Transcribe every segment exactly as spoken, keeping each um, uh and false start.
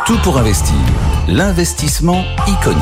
Tout pour investir. L'investissement iconique.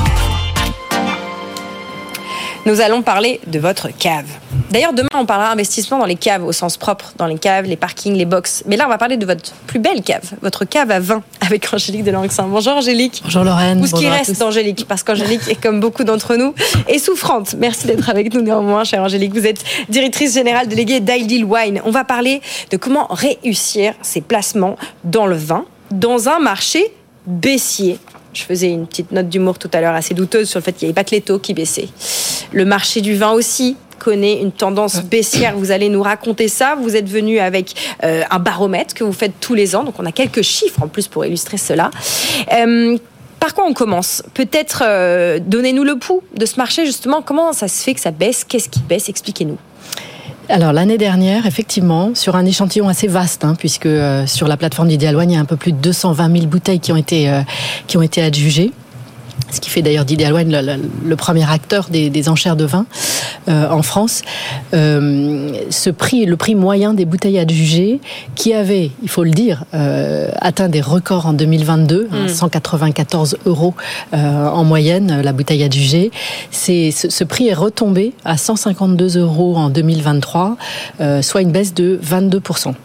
Nous allons parler de votre cave. D'ailleurs, demain, on parlera investissement dans les caves, au sens propre, dans les caves, les parkings, les box. Mais là, on va parler de votre plus belle cave, votre cave à vin, avec Angélique de Langsin. Bonjour Angélique. Bonjour Lorraine. Ou ce qui reste d'Angélique, parce qu'Angélique est comme beaucoup d'entre nous, est souffrante. Merci d'être avec nous néanmoins, chère Angélique. Vous êtes directrice générale déléguée d'Ideal Wine. On va parler de comment réussir ses placements dans le vin, dans un marché baissier. Je faisais une petite note d'humour tout à l'heure assez douteuse sur le fait qu'il n'y avait pas que les taux qui baissaient. Le marché du vin aussi connaît une tendance baissière. Vous allez nous raconter ça. Vous êtes venu avec euh, un baromètre que vous faites tous les ans. Donc on a quelques chiffres en plus pour illustrer cela. Euh, par quoi on commence ? Peut-être euh, donnez-nous le pouls de ce marché justement. Comment ça se fait que ça baisse ? Qu'est-ce qui baisse ? Expliquez-nous. Alors l'année dernière, effectivement, sur un échantillon assez vaste, hein, puisque euh, sur la plateforme d'Ideal Wine, il y a un peu plus de deux cent vingt mille bouteilles qui ont été euh, qui ont été adjugées. Ce qui fait d'ailleurs d'Ideal Wine le, le, le premier acteur des, des enchères de vin euh, en France. Euh, ce prix, le prix moyen des bouteilles adjugées, qui avait, il faut le dire, euh, atteint des records en deux mille vingt-deux, mmh. hein, cent quatre-vingt-quatorze euros euh, en moyenne la bouteille adjugée. C'est, ce, ce prix est retombé à cent cinquante-deux euros en deux mille vingt-trois, euh, soit une baisse de vingt-deux pour cent.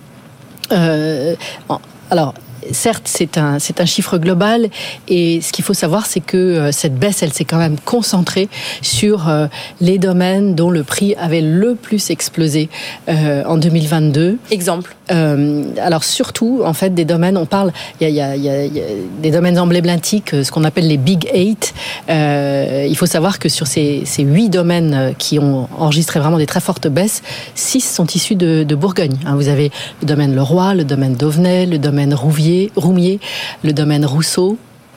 Euh, alors. Certes, c'est un, c'est un chiffre global et ce qu'il faut savoir, c'est que euh, cette baisse, elle s'est quand même concentrée sur euh, les domaines dont le prix avait le plus explosé euh, en deux mille vingt-deux. Exemple. Euh, alors surtout, en fait, des domaines, on parle, il y a, il y a, il y a des domaines emblématiques, ce qu'on appelle les Big Eight. Euh, il faut savoir que sur ces, ces huit domaines qui ont enregistré vraiment des très fortes baisses, six sont issus de, de Bourgogne. Hein, vous avez le domaine Leroy, le domaine d'Auvenay, le domaine Rouvier, Roumier, le domaine Rousseau,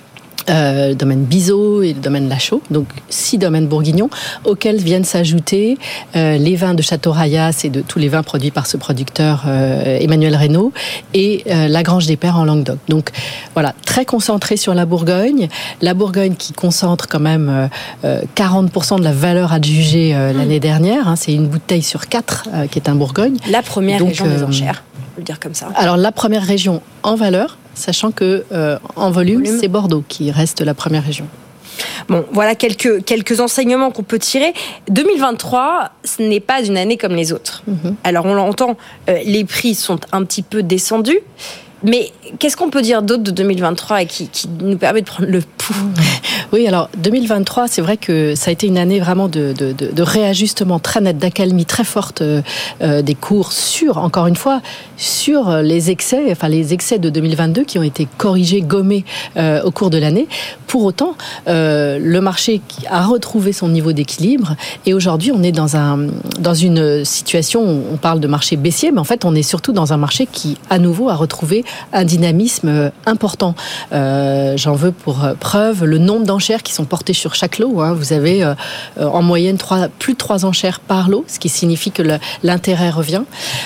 euh, le domaine Bizot et le domaine Lachaud, donc six domaines bourguignons auxquels viennent s'ajouter euh, les vins de Château Rayas et de tous les vins produits par ce producteur euh, Emmanuel Reynaud et euh, la Grange des Pères en Languedoc. Donc voilà, très concentré sur la Bourgogne, la Bourgogne qui concentre quand même euh, quarante pour cent de la valeur adjugée euh, l'année dernière, hein, c'est une bouteille sur quatre euh, qui est un Bourgogne. La première donc, région des euh, enchères. Le dire comme ça. Alors la première région en valeur, sachant que euh, en volume, volume, c'est Bordeaux qui reste la première région. Bon, voilà quelques quelques enseignements qu'on peut tirer. deux mille vingt-trois, ce n'est pas une année comme les autres. Mm-hmm. Alors on l'entend, euh, les prix sont un petit peu descendus. Mais qu'est-ce qu'on peut dire d'autre de deux mille vingt-trois et qui, qui nous permet de prendre le pouls ? Oui, alors deux mille vingt-trois, c'est vrai que ça a été une année vraiment de, de, de, de réajustement très net, d'accalmie très forte euh, des cours sur, encore une fois, sur les excès, enfin les excès de deux mille vingt-deux qui ont été corrigés, gommés euh, au cours de l'année. Pour autant, euh, le marché a retrouvé son niveau d'équilibre et aujourd'hui, on est dans un dans une situation, on parle de marché baissier, mais en fait, on est surtout dans un marché qui, à nouveau, a retrouvé un dynamisme important. Euh, j'en veux pour preuve le nombre d'enchères qui sont portées sur chaque lot. Hein. Vous avez euh, en moyenne trois, plus de trois enchères par lot, ce qui signifie que le, l'intérêt revient.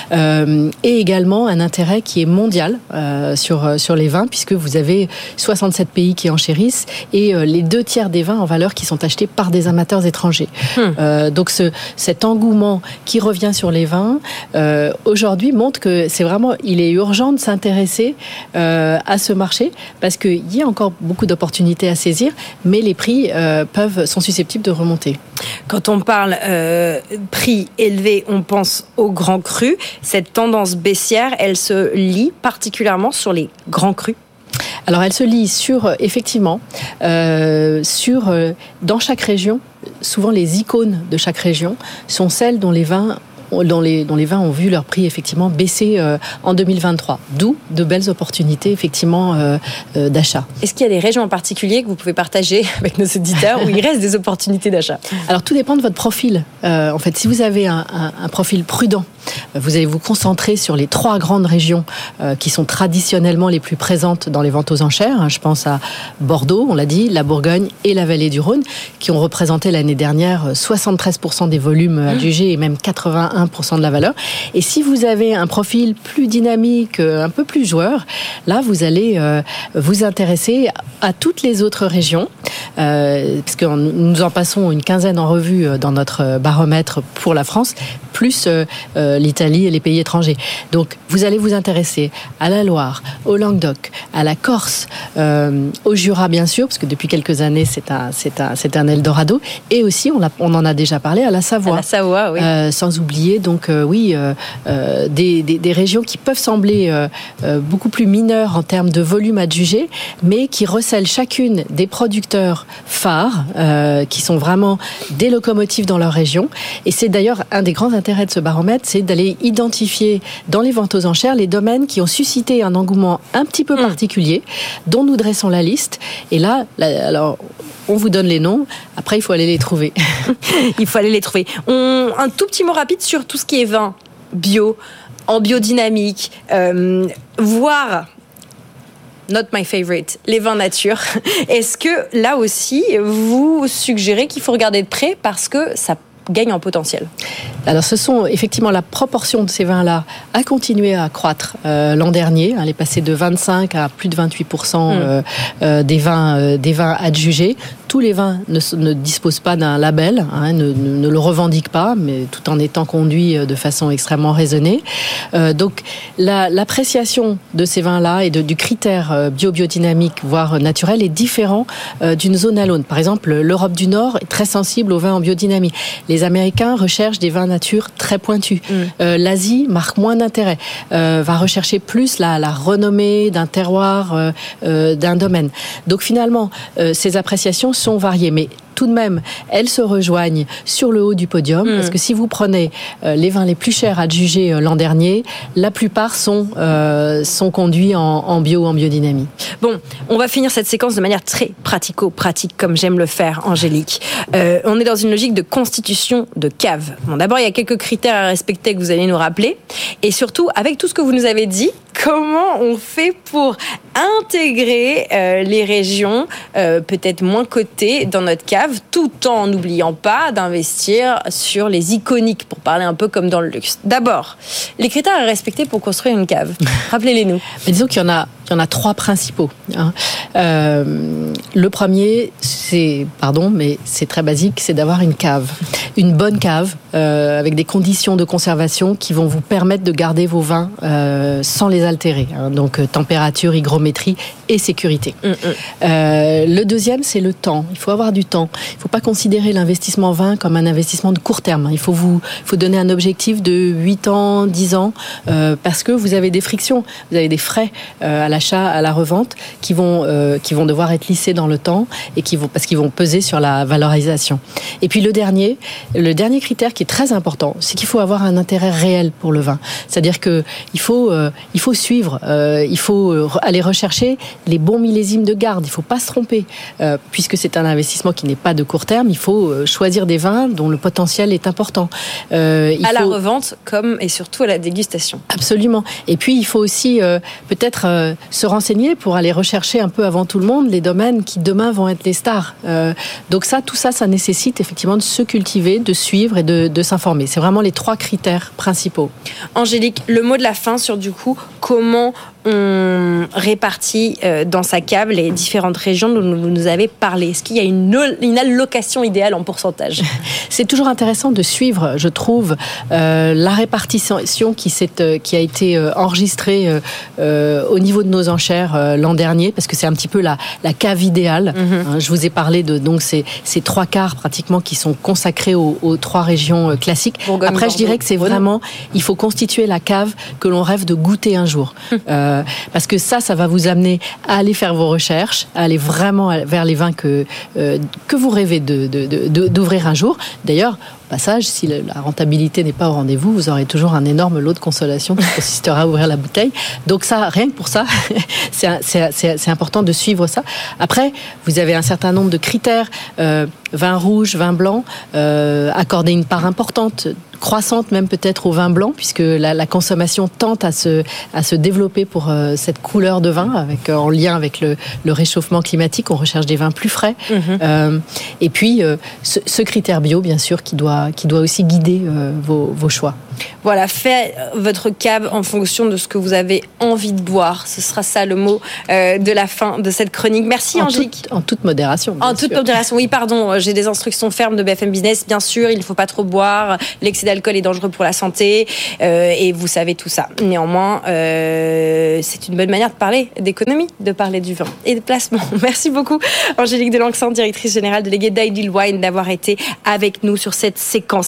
Euh, et également un intérêt qui est mondial euh, sur, sur les vins, puisque vous avez soixante-sept pays qui enchérissent et euh, les deux tiers des vins en valeur qui sont achetés par des amateurs étrangers. Hum. Euh, donc ce, cet engouement qui revient sur les vins, euh, aujourd'hui montre que c'est vraiment, il est urgent de s'intéresser Euh, à ce marché parce qu'il y a encore beaucoup d'opportunités à saisir, mais les prix euh, peuvent, sont susceptibles de remonter. Quand on parle euh, prix élevé, on pense aux grands crus. Cette tendance baissière, elle se lie particulièrement sur les grands crus. Alors elle se lie sur, effectivement, euh, sur, euh, dans chaque région, souvent les icônes de chaque région sont celles dont les vins Dont les, dont les vins ont vu leur prix effectivement baisser euh, en deux mille vingt-trois. D'où de belles opportunités effectivement euh, euh, d'achat. Est-ce qu'il y a des régions en particulier que vous pouvez partager avec nos auditeurs où il reste des opportunités d'achat ? Alors tout dépend de votre profil. Euh, en fait, si vous avez un, un, un profil prudent, vous allez vous concentrer sur les trois grandes régions euh, qui sont traditionnellement les plus présentes dans les ventes aux enchères. Je pense à Bordeaux, on l'a dit, la Bourgogne et la vallée du Rhône, qui ont représenté l'année dernière soixante-treize pour cent des volumes adjugés et même quatre-vingt-un pour cent de la valeur. Et si vous avez un profil plus dynamique, un peu plus joueur, là, vous allez euh, vous intéresser à toutes les autres régions, euh, parce que nous en passons une quinzaine en revue dans notre baromètre pour la France. plus euh, euh, l'Italie et les pays étrangers. Donc, vous allez vous intéresser à la Loire, au Languedoc, à la Corse, euh, au Jura, bien sûr, parce que depuis quelques années, c'est un, c'est un, c'est un Eldorado. Et aussi, on, a, on en a déjà parlé, à la Savoie. À la Savoie, oui. Euh, sans oublier, donc, euh, oui, euh, euh, des, des, des régions qui peuvent sembler euh, euh, beaucoup plus mineures en termes de volume adjugé, mais qui recèlent chacune des producteurs phares, euh, qui sont vraiment des locomotives dans leur région. Et c'est d'ailleurs un des grands intérêts de ce baromètre, c'est d'aller identifier dans les ventes aux enchères les domaines qui ont suscité un engouement un petit peu particulier, dont nous dressons la liste. Et là, là alors, on vous donne les noms, après il faut aller les trouver. Il faut aller les trouver. On, un tout petit mot rapide sur tout ce qui est vin bio, en biodynamique, euh, voire... Not my favorite, les vins nature. Est-ce que là aussi, vous suggérez qu'il faut regarder de près parce que ça gagne en potentiel? Alors, ce sont effectivement la proportion de ces vins-là a continué à croître euh, l'an dernier. Elle est passée de vingt-cinq à plus de vingt-huit pour cent euh, euh, des vins, euh, des vins adjugés. Tous les vins ne, ne disposent pas d'un label, hein, ne, ne, ne le revendiquent pas, mais tout en étant conduits de façon extrêmement raisonnée. Euh, donc, la, l'appréciation de ces vins-là et de, du critère bio-biodynamique, voire naturel, est différent euh, d'une zone à l'autre. Par exemple, l'Europe du Nord est très sensible aux vins en biodynamie. Les Américains recherchent des vins nature très pointus. Mm. Euh, L'Asie marque moins d'intérêt, euh, va rechercher plus la, la renommée d'un terroir, euh, euh, d'un domaine. Donc finalement, euh, ces appréciations sont variées, mais tout de même, elles se rejoignent sur le haut du podium, mmh. parce que si vous prenez euh, les vins les plus chers adjugés euh, l'an dernier, la plupart sont, euh, sont conduits en, en bio ou en biodynamie. Bon, on va finir cette séquence de manière très pratico-pratique, comme j'aime le faire, Angélique. Euh, on est dans une logique de constitution de cave. Bon, d'abord, il y a quelques critères à respecter que vous allez nous rappeler, et surtout, avec tout ce que vous nous avez dit, comment on fait pour intégrer euh, les régions euh, peut-être moins cotées dans notre cave, tout en n'oubliant pas d'investir sur les iconiques, pour parler un peu comme dans le luxe. D'abord, les critères à respecter pour construire une cave. Rappelez-les-nous. Mais disons qu'il y en a, il y en a trois principaux. Hein. Euh, le premier, c'est, pardon, mais c'est très basique, c'est d'avoir une cave. Une bonne cave, euh, avec des conditions de conservation qui vont vous permettre de garder vos vins euh, sans les altérer. Hein. Donc, euh, température, hygrométrie et sécurité. Mm-hmm. Euh, le deuxième, c'est le temps. Il faut avoir du temps. Il ne faut pas considérer l'investissement vin comme un investissement de court terme. Il faut vous, il faut donner un objectif de huit ans, dix ans, euh, parce que vous avez des frictions, vous avez des frais euh, à l'achat, à la revente, qui vont, euh, qui vont devoir être lissés dans le temps et qui vont, parce qu'ils vont peser sur la valorisation. Et puis le dernier, le dernier critère qui est très important, c'est qu'il faut avoir un intérêt réel pour le vin. C'est-à-dire que il faut, euh, il faut suivre, euh, il faut aller rechercher les bons millésimes de garde. Il ne faut pas se tromper, euh, puisque c'est un investissement qui n'est pas de court terme. Il faut choisir des vins dont le potentiel est important. Euh, il à faut... la revente comme et surtout à la dégustation. Absolument. Et puis il faut aussi euh, peut-être euh, se renseigner pour aller rechercher un peu avant tout le monde les domaines qui demain vont être les stars. Euh, donc ça, tout ça, ça nécessite effectivement de se cultiver, de suivre et de, de s'informer. C'est vraiment les trois critères principaux. Angélique, le mot de la fin sur du coup comment on répartit euh, dans sa cave les différentes régions dont vous nous avez parlé. Est-ce qu'il y a une, une allocation idéale en pourcentage? C'est toujours intéressant de suivre, je trouve, euh, la répartition qui, s'est, qui a été enregistrée euh, euh, au niveau de nos enchères euh, l'an dernier, parce que c'est un petit peu la, la cave idéale. Mm-hmm. Hein, je vous ai parlé de donc, ces, ces trois quarts pratiquement qui sont consacrés aux, aux trois régions classiques. Bourgogne, Après, Bordeaux, je dirais que c'est vraiment, il faut constituer la cave que l'on rêve de goûter un jour. Mm. Euh, parce que ça, ça va vous amener à aller faire vos recherches, à aller vraiment vers les vins que, euh, que vous rêvez de, de, de, d'ouvrir un jour. D'ailleurs, au passage, si la rentabilité n'est pas au rendez-vous, vous aurez toujours un énorme lot de consolation qui consistera à ouvrir la bouteille. Donc ça, rien que pour ça, c'est, c'est, c'est, c'est important de suivre ça. Après, vous avez un certain nombre de critères, euh, vin rouge, vin blanc, euh, accorder une part importante, croissante même peut-être au vin blanc, puisque la, la consommation tente à se, à se développer pour euh, cette couleur de vin, avec, euh, en lien avec le, le réchauffement climatique. On recherche des vins plus frais. Mmh. Euh, et puis, euh, ce, ce critère bio, bien sûr, qui doit, qui doit aussi guider euh, vos, vos choix. Voilà, faites votre cave en fonction de ce que vous avez envie de boire. Ce sera ça le mot euh, de la fin de cette chronique. Merci en Angélique. Toute, en toute modération. En toute sûr. modération, oui, pardon. J'ai des instructions fermes de B F M Business. Bien sûr, il ne faut pas trop boire. L'excès d'alcool est dangereux pour la santé. Euh, et vous savez tout ça. Néanmoins, euh, c'est une bonne manière de parler d'économie, de parler du vin et de placement. Merci beaucoup Angélique Delanxan, directrice générale déléguée d'Ideal Wine, d'avoir été avec nous sur cette séquence.